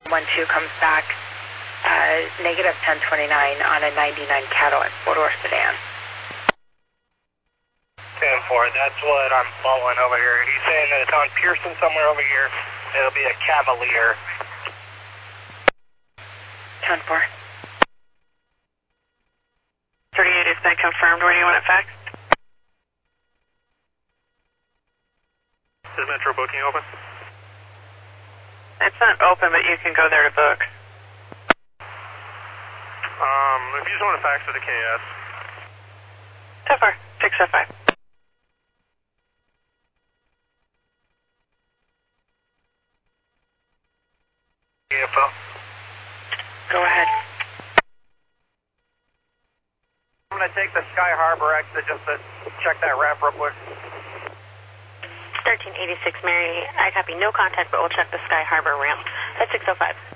12 comes back negative 1029 on a 99 Cadillac 4-door sedan. 10-4, that's what I'm following over here. He's saying that it's on Pearson somewhere over here. It'll be a Cavalier. 10-4. 38 is that confirmed. Where do you want it faxed? Is Metro booking open? It's not open, but you can go there to book. If you just want to fax to the KS. 10-4, 605. Info. Go ahead. I'm going to take the Sky Harbor exit just to check that ramp real quick. 1386 Mary, I copy no contact, but we'll check the Sky Harbor ramp at 605.